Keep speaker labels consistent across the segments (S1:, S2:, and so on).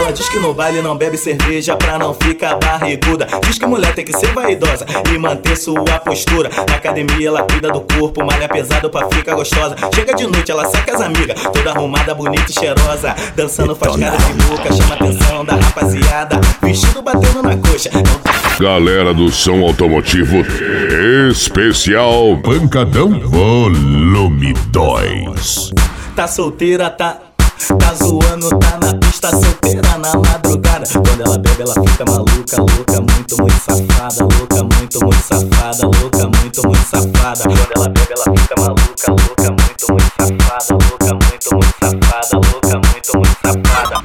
S1: Ela diz que no baile não bebe cerveja pra não ficar barriguda. Diz que mulher tem que ser vaidosa e manter sua postura. Na academia ela cuida do corpo, malha pesado pra ficar gostosa. Chega de noite, ela saca as amigas, toda arrumada, bonita e cheirosa. Dançando faz cara de boca, chama a atenção da rapaziada. Vestido batendo na coxa.
S2: Galera do som automotivo especial Pancadão Volume 2.
S1: Tá solteira, tá zoando, tá na pista, solteira na madrugada. Quando ela bebe ela fica maluca, louca, muito safada. Louca, muito safada, louca, muito safada. Quando ela bebe ela fica maluca, louca, muito safada. Louca, muito safada, louca, muito safada.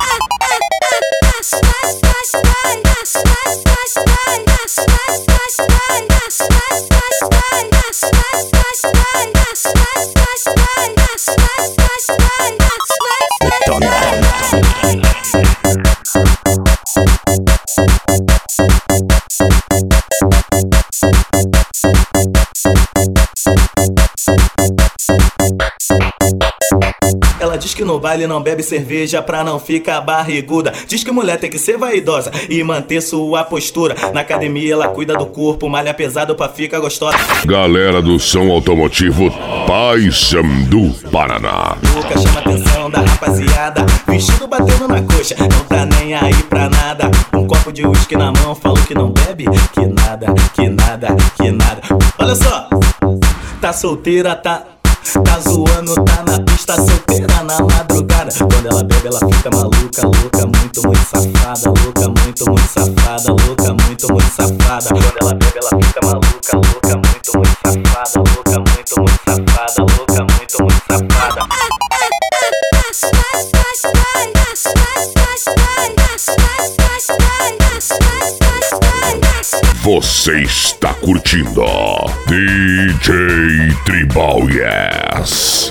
S1: Ela diz que no baile não bebe cerveja pra não ficar barriguda. Diz que mulher tem que ser vaidosa e manter sua postura. Na academia ela cuida do corpo, malha pesado pra ficar gostosa.
S2: Galera do som automotivo Paysandu Paraná.
S1: Louca, chama a atenção da rapaziada. Vestido batendo na coxa, não tá nem aí pra nada. Um copo de uísque na mão, falou que não bebe. Que nada, que nada, que nada. Olha só, tá solteira, tá zoando, tá na pista, solteira na madrugada. Quando ela bebe ela fica maluca, louca, muito safada. Louca, muito safada, louca, muito safada. Quando ela bebe ela fica maluca, louca, muito safada. Louca, muito safada, louca, muito safada.
S2: Você está curtindo DJ Tribal Yes.